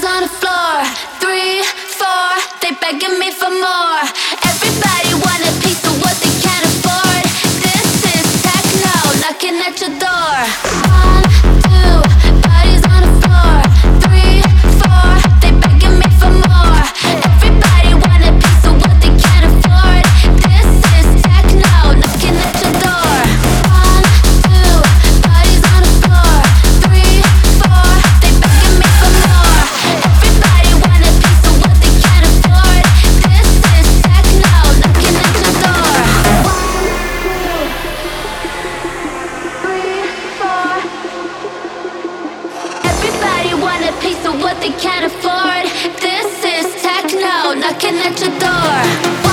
on the floor. 3, 4, they begging me for more. Everybody want a piece of what they can't afford. This is techno, knocking at your door. 1, 2, bodies on the floor. 3, 4, they begging me for more. Everybody want a piece of what they can't afford. This is techno, knocking at your door. 1, 2, bodies on the floor. 3, 4, they begging me for more. Everybody want a piece of what they can't afford. This is techno, knocking at your door. 1, 2, 3, 4. Everybody want a piece of what they can't afford. This is techno, knocking at your door.